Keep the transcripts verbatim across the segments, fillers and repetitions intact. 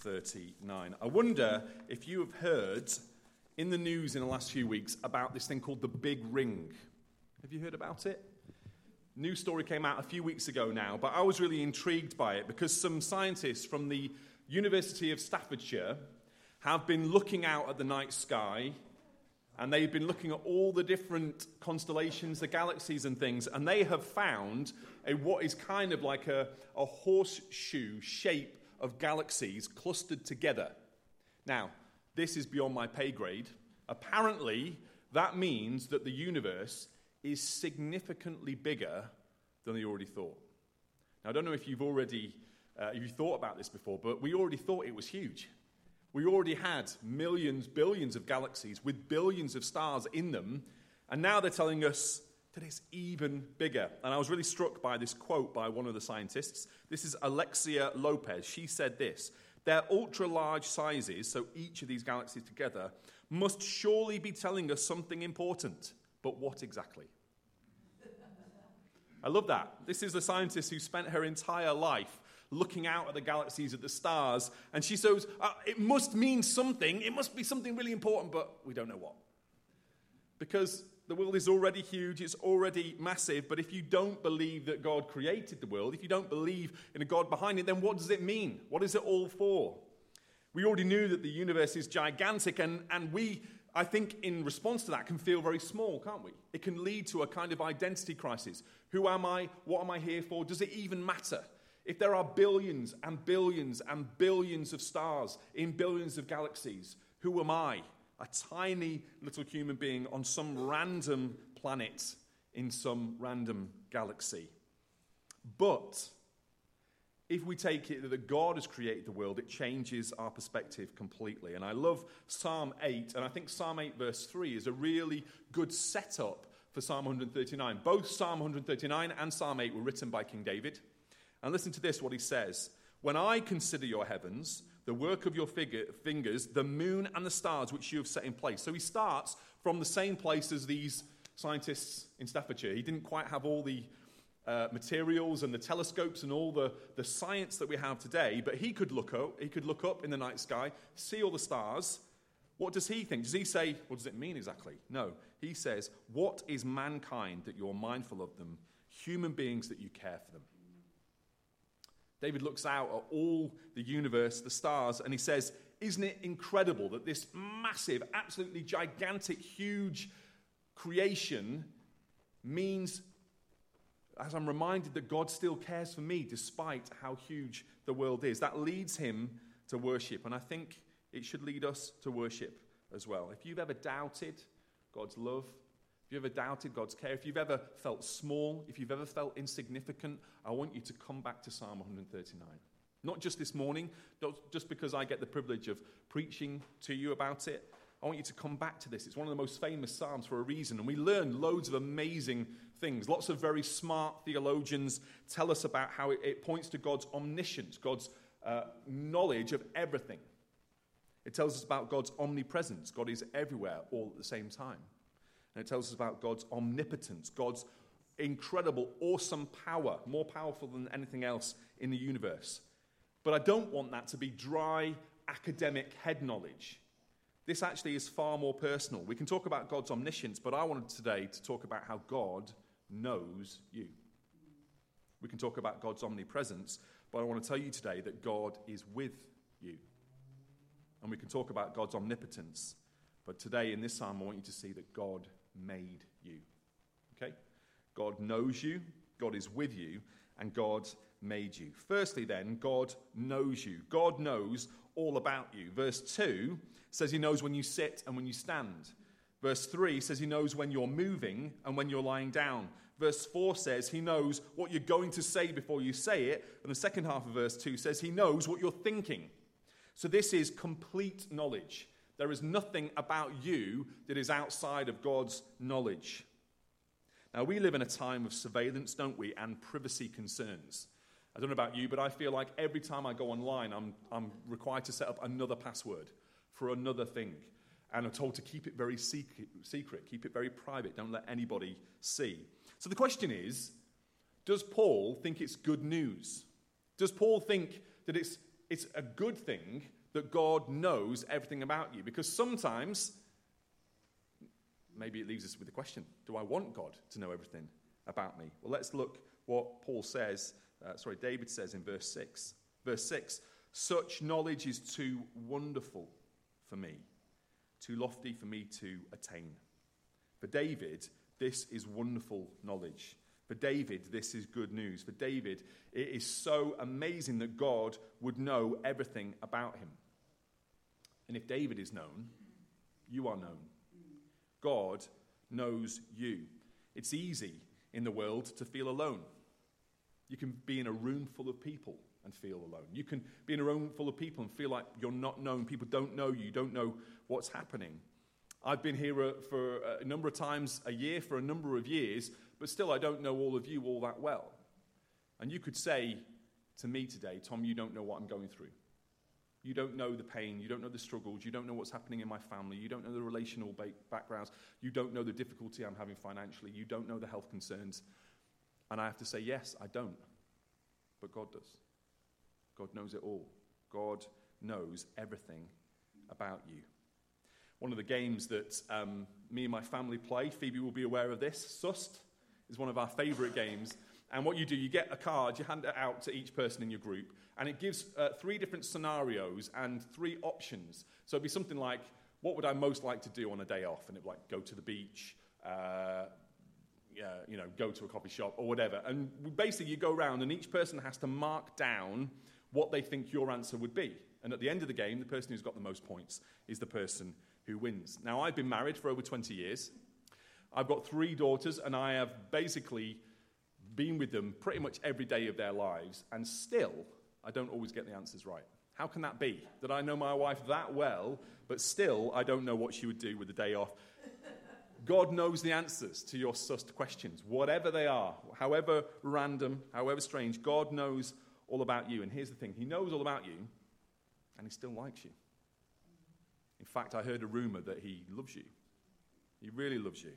thirty-nine. I wonder if you have heard in the news in the last few weeks about this thing called the Big Ring. Have you heard about it? News story came out a few weeks ago now, but I was really intrigued by it because some scientists from the University of Staffordshire have been looking out at the night sky, and they've been looking at all the different constellations, the galaxies and things, and they have found a what is kind of like a, a horseshoe shape of galaxies clustered together. Now, this is beyond my pay grade. Apparently, that means that the universe is significantly bigger than they already thought. Now, I don't know if you've already uh, if you thought about this before, but we already thought it was huge. We already had millions, billions of galaxies with billions of stars in them, and now they're telling us that it's even bigger. And I was really struck by this quote by one of the scientists. This is Alexia Lopez. She said this: "Their ultra-large sizes, so each of these galaxies together, must surely be telling us something important. But what exactly?" I love that. This is a scientist who spent her entire life looking out at the galaxies, at the stars, and she says, uh, it must mean something. It must be something really important, but we don't know what. Because the world is already huge, it's already massive, but if you don't believe that God created the world, if you don't believe in a God behind it, then what does it mean? What is it all for? We already knew that the universe is gigantic, and, and we, I think, in response to that, can feel very small, can't we? It can lead to a kind of identity crisis. Who am I? What am I here for? Does it even matter? If there are billions and billions and billions of stars in billions of galaxies, who am I? A tiny little human being on some random planet in some random galaxy. But if we take it that God has created the world, it changes our perspective completely. And I love Psalm eight, and I think Psalm eight verse three is a really good setup for Psalm one thirty-nine. Both Psalm one thirty-nine and Psalm eight were written by King David. And listen to this, what he says: "When I consider your heavens, the work of your figure, fingers, the moon and the stars which you have set in place." So he starts from the same place as these scientists in Staffordshire. He didn't quite have all the uh, materials and the telescopes and all the, the science that we have today, but he could look up, he could look up in the night sky, see all the stars. What does he think? Does he say, what does it mean exactly? No. He says, what is mankind that you're mindful of them, human beings that you care for them? David looks out at all the universe, the stars, and he says, isn't it incredible that this massive, absolutely gigantic, huge creation means, as I'm reminded, that God still cares for me despite how huge the world is. That leads him to worship, and I think it should lead us to worship as well. If you've ever doubted God's love, if you've ever doubted God's care, if you've ever felt small, if you've ever felt insignificant, I want you to come back to Psalm one thirty-nine. Not just this morning, not just because I get the privilege of preaching to you about it. I want you to come back to this. It's one of the most famous Psalms for a reason, and we learn loads of amazing things. Lots of very smart theologians tell us about how it, it points to God's omniscience, God's uh, knowledge of everything. It tells us about God's omnipresence. God is everywhere all at the same time. And it tells us about God's omnipotence, God's incredible, awesome power, more powerful than anything else in the universe. But I don't want that to be dry, academic head knowledge. This actually is far more personal. We can talk about God's omniscience, but I wanted today to talk about how God knows you. We can talk about God's omnipresence, but I want to tell you today that God is with you. And we can talk about God's omnipotence, but today in this psalm I want you to see that God made you. Okay? God knows you, God is with you, and God made you. Firstly then, God knows you. God knows all about you. Verse two says he knows when you sit and when you stand. Verse three says he knows when you're moving and when you're lying down. Verse four says he knows what you're going to say before you say it. And the second half of verse two says he knows what you're thinking. So this is complete knowledge. There is nothing about you that is outside of God's knowledge. Now, we live in a time of surveillance, don't we, and privacy concerns. I don't know about you, but I feel like every time I go online, I'm, I'm required to set up another password for another thing. And I'm told to keep it very secret, secret, keep it very private, don't let anybody see. So the question is, does Paul think it's good news? Does Paul think that it's it's a good thing that God knows everything about you, because sometimes maybe it leaves us with the question, do I want God to know everything about me? Well, let's look what Paul says, uh, sorry, David says in verse six. Verse six, such knowledge is too wonderful for me, too lofty for me to attain. For David, this is wonderful knowledge. For David, this is good news. For David, it is so amazing that God would know everything about him. And if David is known, you are known. God knows you. It's easy in the world to feel alone. You can be in a room full of people and feel alone. You can be in a room full of people and feel like you're not known. People don't know you, don't know what's happening. I've been here for a number of times a year, for a number of years, but still I don't know all of you all that well. And you could say to me today, Tom, you don't know what I'm going through. You don't know the pain, you don't know the struggles, you don't know what's happening in my family, you don't know the relational ba- backgrounds, you don't know the difficulty I'm having financially, you don't know the health concerns. And I have to say, yes, I don't. But God does. God knows it all. God knows everything about you. One of the games that um, me and my family play, Phoebe will be aware of this, Sust, is one of our favourite games. And what you do, you get a card, you hand it out to each person in your group, and it gives uh, three different scenarios and three options. So it'd be something like, what would I most like to do on a day off? And it'd be like, go to the beach, uh, yeah, you know, go to a coffee shop or whatever. And basically you go around and each person has to mark down what they think your answer would be. And at the end of the game, the person who's got the most points is the person who wins. Now, I've been married for over twenty years. I've got three daughters, and I have basically been with them pretty much every day of their lives, and still, I don't always get the answers right. How can that be? That I know my wife that well, but still, I don't know what she would do with the day off. God knows the answers to your sussed questions, whatever they are, however random, however strange. God knows all about you. And here's the thing. He knows all about you, and he still likes you. In fact, I heard a rumor that he loves you. He really loves you.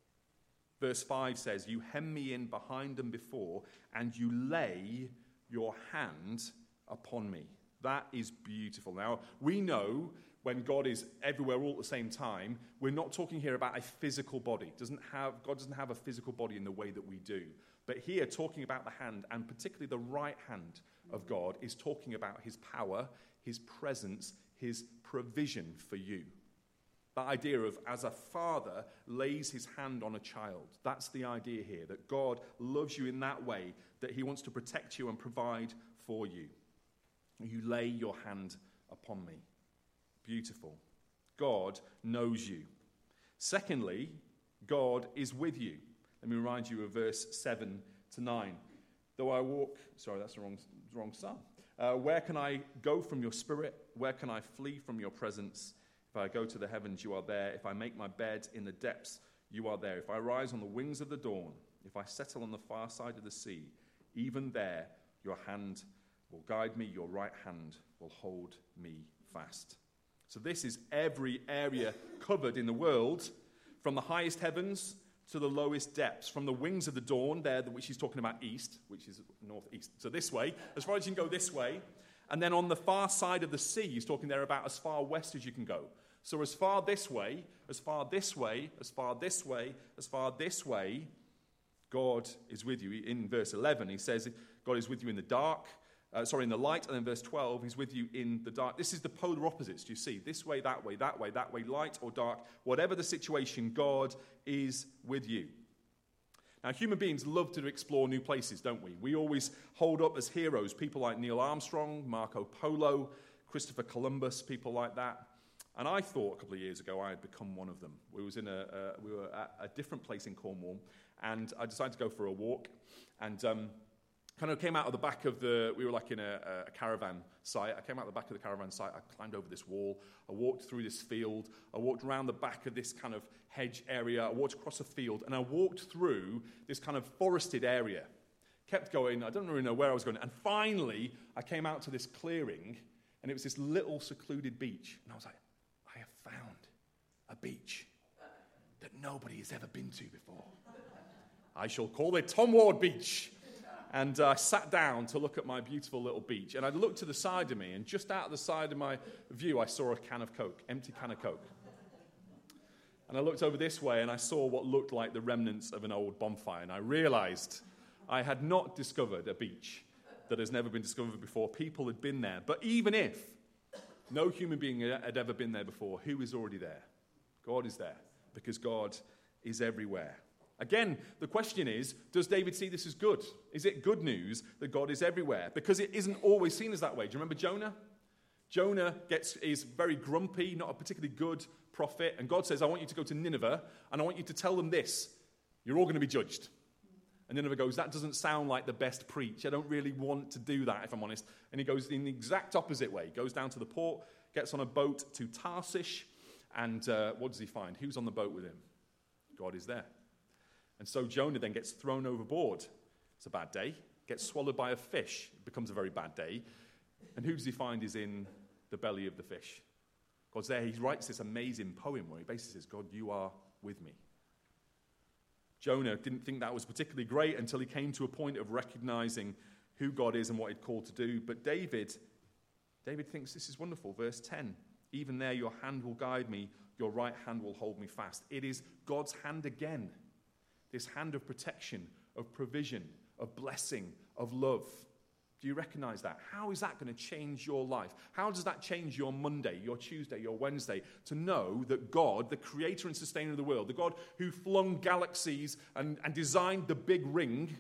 Verse five says, you hem me in behind and before, and you lay your hand upon me. That is beautiful. Now, we know when God is everywhere all at the same time, we're not talking here about a physical body. Doesn't have, God doesn't have a physical body in the way that we do. But here, talking about the hand, and particularly the right hand of God, is talking about his power, his presence, his provision for you. That idea of as a father lays his hand on a child. That's the idea here, that God loves you in that way, that he wants to protect you and provide for you. You lay your hand upon me. Beautiful. God knows you. Secondly, God is with you. Let me remind you of verse seven to nine. Though I walk, sorry, that's the wrong, wrong psalm. Uh, where can I go from your spirit? Where can I flee from your presence? If I go to the heavens, you are there. If I make my bed in the depths, you are there. If I rise on the wings of the dawn, if I settle on the far side of the sea, even there your hand will guide me, your right hand will hold me fast. So this is every area covered in the world, from the highest heavens to the lowest depths, from the wings of the dawn, there, which he's talking about east, which is northeast. So this way, as far as you can go this way. And then on the far side of the sea, he's talking there about as far west as you can go. So as far this way, as far this way, as far this way, as far this way, God is with you. In verse eleven, he says, God is with you in the dark, uh, sorry, in the light. And then verse twelve, he's with you in the dark. This is the polar opposites, do you see? This way, that way, that way, that way, light or dark. Whatever the situation, God is with you. Now, human beings love to explore new places, don't we? We always hold up as heroes people like Neil Armstrong, Marco Polo, Christopher Columbus, people like that. And I thought a couple of years ago I had become one of them. We was in a uh, we were at a different place in Cornwall, and I decided to go for a walk, and um, kind of came out of the back of the. We were like in a, a caravan site. I came out the back of the caravan site. I climbed over this wall. I walked through this field. I walked around the back of this kind of hedge area. I walked across a field, and I walked through this kind of forested area. Kept going. I don't really know where I was going, and finally I came out to this clearing, and it was this little secluded beach, and I was like, I have found a beach that nobody has ever been to before. I shall call it Tom Ward Beach. And uh, I sat down to look at my beautiful little beach. And I looked to the side of me, and just out of the side of my view, I saw a can of Coke, empty can of Coke. And I looked over this way, and I saw what looked like the remnants of an old bonfire. And I realized I had not discovered a beach that has never been discovered before. People had been there. But even if no human being had ever been there before, who is already there? God is there, because God is everywhere. Again, the question is, does David see this as good? Is it good news that God is everywhere? Because it isn't always seen as that way. Do you remember Jonah? Jonah gets is very grumpy, not a particularly good prophet, and God says, I want you to go to Nineveh, and I want you to tell them this: you're all going to be judged. And Nineveh goes, that doesn't sound like the best preach. I don't really want to do that, if I'm honest. And he goes in the exact opposite way. He goes down to the port, gets on a boat to Tarshish, and uh, what does he find? Who's on the boat with him? God is there. And so Jonah then gets thrown overboard. It's a bad day. Gets swallowed by a fish. It becomes a very bad day. And who does he find is in the belly of the fish? God's there. He writes this amazing poem where he basically says, God, you are with me. Jonah didn't think that was particularly great until he came to a point of recognizing who God is and what he'd called to do. But David, David thinks this is wonderful. Verse ten, even there your hand will guide me, your right hand will hold me fast. It is God's hand again. This hand of protection, of provision, of blessing, of love. Do you recognize that? How is that going to change your life? How does that change your Monday, your Tuesday, your Wednesday? To know that God, the creator and sustainer of the world, the God who flung galaxies and, and designed the big ring,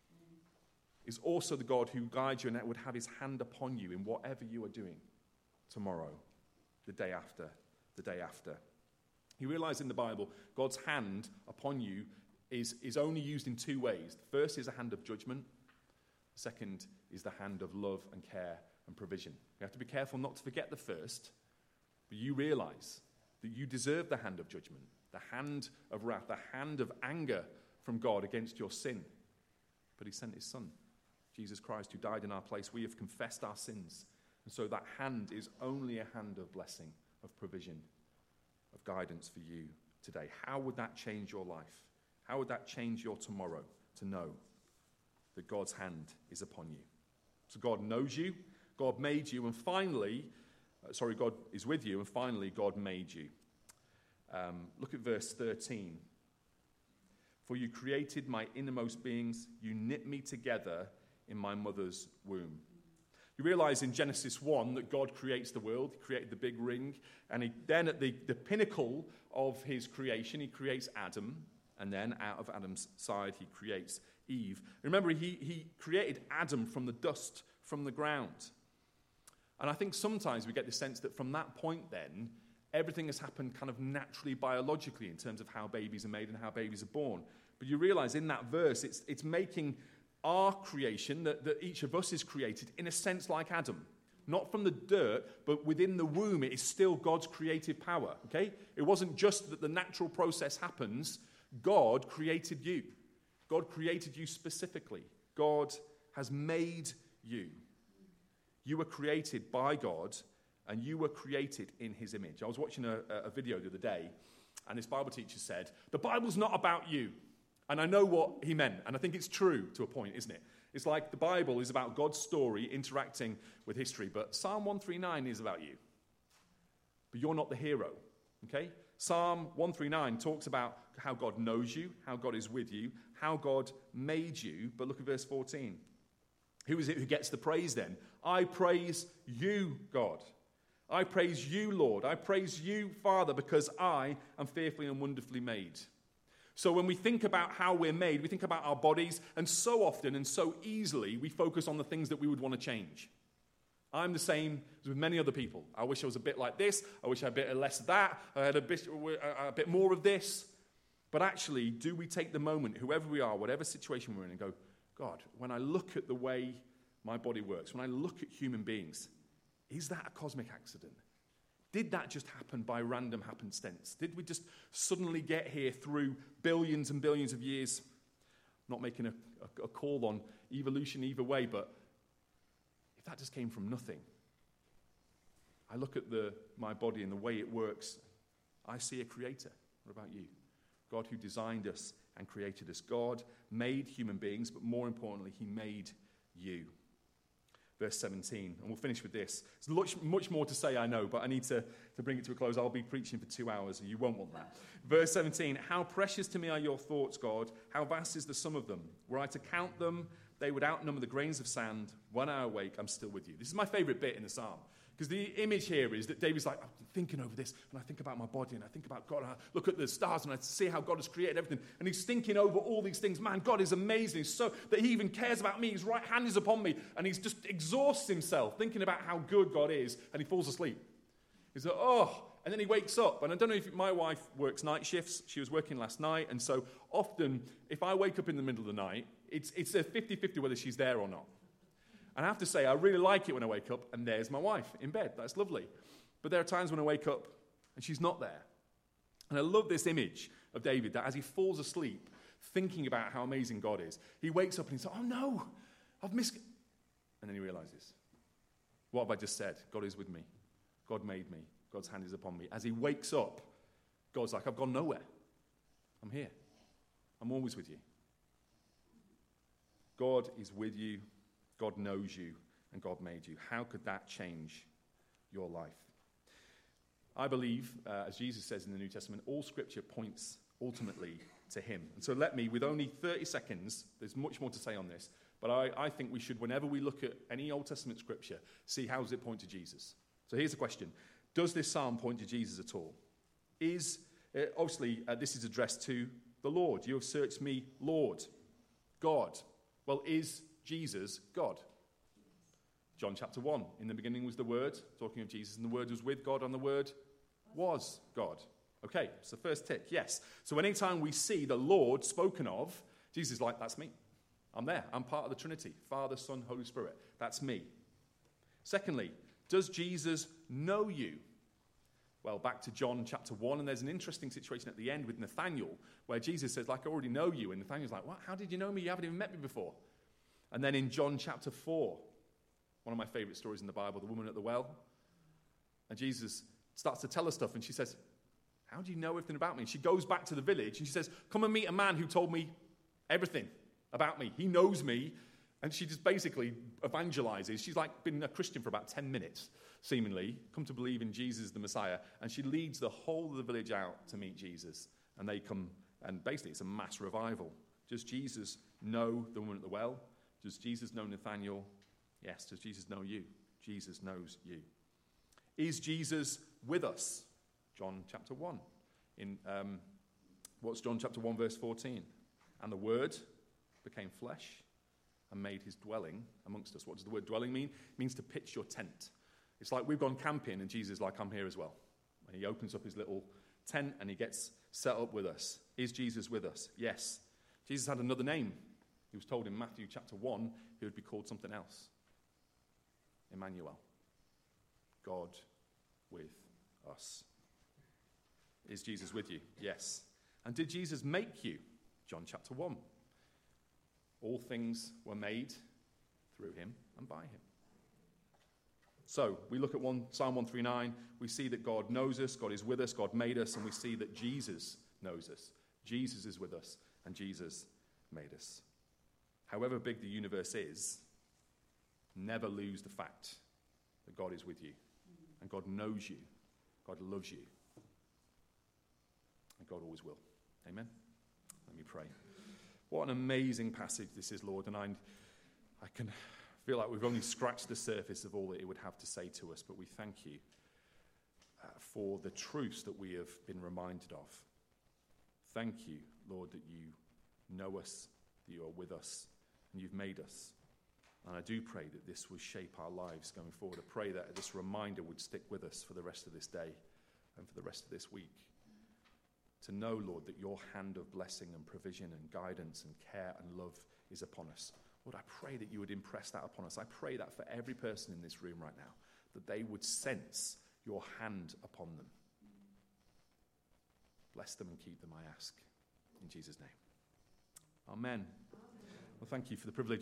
is also the God who guides you and would have his hand upon you in whatever you are doing tomorrow, the day after, the day after. You realize in the Bible, God's hand upon you is, is only used in two ways. The first is a hand of judgment. The second is the hand of love and care and provision. You have to be careful not to forget the first, but you realize that you deserve the hand of judgment, the hand of wrath, the hand of anger from God against your sin. But he sent his son, Jesus Christ, who died in our place. We have confessed our sins. And so that hand is only a hand of blessing, of provision, of guidance for you today. How would that change your life? How would that change your tomorrow to know that God's hand is upon you? So God knows you, God made you, and finally, uh, sorry, God is with you, and finally, God made you. Um, look at verse thirteen. For you created my innermost beings, you knit me together in my mother's womb. You realize in Genesis one that God creates the world, he created the big ring, and he, then at the, the pinnacle of his creation, he creates Adam, and then out of Adam's side, he creates Eve. Remember, he, he created Adam from the dust, from the ground. And I think sometimes we get the sense that from that point then, everything has happened kind of naturally, biologically, in terms of how babies are made and how babies are born. But you realize in that verse, it's, it's making our creation, that, that each of us is created, in a sense like Adam. Not from the dirt, but within the womb, it is still God's creative power, okay? It wasn't just that the natural process happens. God created you. God created you specifically. God has made you. You were created by God, and you were created in his image. I was watching a, a video the other day, and this Bible teacher said, the Bible's not about you. And I know what he meant, and I think it's true to a point, isn't it? It's like the Bible is about God's story interacting with history, but Psalm one thirty-nine is about you. But you're not the hero, okay? Psalm one thirty-nine talks about how God knows you, how God is with you, how God made you. But look at verse fourteen. Who is it who gets the praise then? I praise you, God. I praise you, Lord. I praise you, Father, because I am fearfully and wonderfully made. So when we think about how we're made, we think about our bodies, and so often and so easily we focus on the things that we would want to change. I'm the same as with many other people. I wish I was a bit like this. I wish I had a bit less of that. I had a bit, a bit more of this. But actually, do we take the moment, whoever we are, whatever situation we're in, and go, God, when I look at the way my body works, when I look at human beings, is that a cosmic accident? Did that just happen by random happenstance? Did we just suddenly get here through billions and billions of years? I'm not making a, a, a call on evolution either way, but if that just came from nothing, I look at the, my body and the way it works, I see a creator. What about you? God who designed us and created us. God made human beings, but more importantly, he made you. Verse seventeen, and we'll finish with this. There's much, much more to say, I know, but I need to, to bring it to a close. I'll be preaching for two hours, and you won't want that. Verse seventeen, how precious to me are your thoughts, God. How vast is the sum of them. Were I to count them, they would outnumber the grains of sand. When I awake, I'm still with you. This is my favorite bit in the psalm. Because the image here is that David's like, I'm thinking over this, and I think about my body, and I think about God, and I look at the stars, and I see how God has created everything. And he's thinking over all these things. Man, God is amazing, so that he even cares about me. His right hand is upon me. And he just exhausts himself thinking about how good God is, and he falls asleep. He's like, oh, and then he wakes up. And I don't know if my wife works night shifts. She was working last night, and so often, if I wake up in the middle of the night, it's, it's a fifty-fifty whether she's there or not. And I have to say, I really like it when I wake up and there's my wife in bed. That's lovely. But there are times when I wake up and she's not there. And I love this image of David that as he falls asleep, thinking about how amazing God is, he wakes up and he's like, oh no, I've missed. And then he realizes, what have I just said? God is with me. God made me. God's hand is upon me. As he wakes up, God's like, I've gone nowhere. I'm here. I'm always with you. God is with you. God knows you, and God made you. How could that change your life? I believe, uh, as Jesus says in the New Testament, all Scripture points ultimately to him. And so let me, with only thirty seconds, there's much more to say on this, but I, I think we should, whenever we look at any Old Testament Scripture, see how does it point to Jesus. So here's the question. Does this psalm point to Jesus at all? Is, uh, obviously, uh, this is addressed to the Lord. You have searched me, Lord, God. Well, is Jesus, God. John chapter one, in the beginning was the Word, talking of Jesus, and the Word was with God, and the Word was God. Okay, so first tick, yes. So anytime we see the Lord spoken of, Jesus is like, that's me. I'm there. I'm part of the Trinity. Father, Son, Holy Spirit. That's me. Secondly, does Jesus know you? Well, back to John chapter one, and there's an interesting situation at the end with Nathanael, where Jesus says, like, I already know you. And Nathanael's like, what? How did you know me? You haven't even met me before. And then in John chapter four, one of my favorite stories in the Bible, the woman at the well. And Jesus starts to tell her stuff, and she says, how do you know everything about me? And she goes back to the village, and she says, come and meet a man who told me everything about me. He knows me. And she just basically evangelizes. She's like been a Christian for about ten minutes, seemingly, come to believe in Jesus the Messiah. And she leads the whole of the village out to meet Jesus. And they come, and basically it's a mass revival. Does Jesus know the woman at the well? Does Jesus know Nathanael? Yes. Does Jesus know you? Jesus knows you. Is Jesus with us? John chapter one. In um, what's John chapter one, verse fourteen? And the Word became flesh and made his dwelling amongst us. What does the word dwelling mean? It means to pitch your tent. It's like we've gone camping and Jesus is like, I'm here as well. And he opens up his little tent and he gets set up with us. Is Jesus with us? Yes. Jesus had another name. He was told in Matthew chapter one he would be called something else. Emmanuel. God with us. Is Jesus with you? Yes. And did Jesus make you? John chapter one. All things were made through him and by him. So we look at one, Psalm one thirty-nine. We see that God knows us, God is with us, God made us, and we see that Jesus knows us. Jesus is with us, and Jesus made us. However big the universe is, never lose the fact that God is with you, and God knows you, God loves you, and God always will. Amen? Let me pray. What an amazing passage this is, Lord, and I, I can feel like we've only scratched the surface of all that it would have to say to us, but we thank you uh, for the truths that we have been reminded of. Thank you, Lord, that you know us, that you are with us, and you've made us. And I do pray that this will shape our lives going forward. I pray that this reminder would stick with us for the rest of this day and for the rest of this week. To know, Lord, that your hand of blessing and provision and guidance and care and love is upon us. Lord, I pray that you would impress that upon us. I pray that for every person in this room right now, that they would sense your hand upon them. Bless them and keep them, I ask. In Jesus' name. Amen. Well, thank you for the privilege